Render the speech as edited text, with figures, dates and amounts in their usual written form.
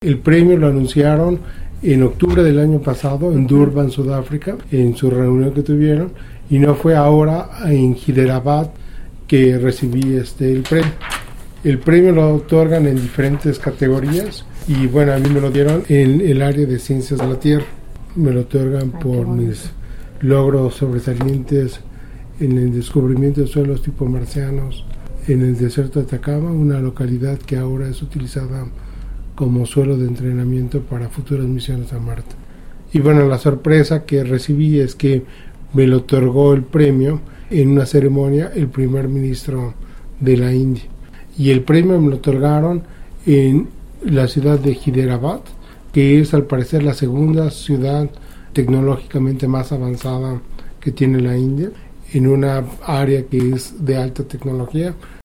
El premio lo anunciaron en octubre del año pasado en Durban, Sudáfrica, en su reunión que tuvieron, y no fue ahora en Hyderabad que recibí el premio. El premio lo otorgan en diferentes categorías y bueno, a mí me lo dieron en el área de ciencias de la Tierra. Me lo otorgan por mis logros sobresalientes en el descubrimiento de suelos tipo marcianos en el desierto de Atacama, una localidad que ahora es utilizada como suelo de entrenamiento para futuras misiones a Marte. Y bueno, la sorpresa que recibí es que me lo otorgó el premio en una ceremonia el primer ministro de la India. Y el premio me lo otorgaron en la ciudad de Hyderabad, que es al parecer la segunda ciudad tecnológicamente más avanzada que tiene la India, en una área que es de alta tecnología.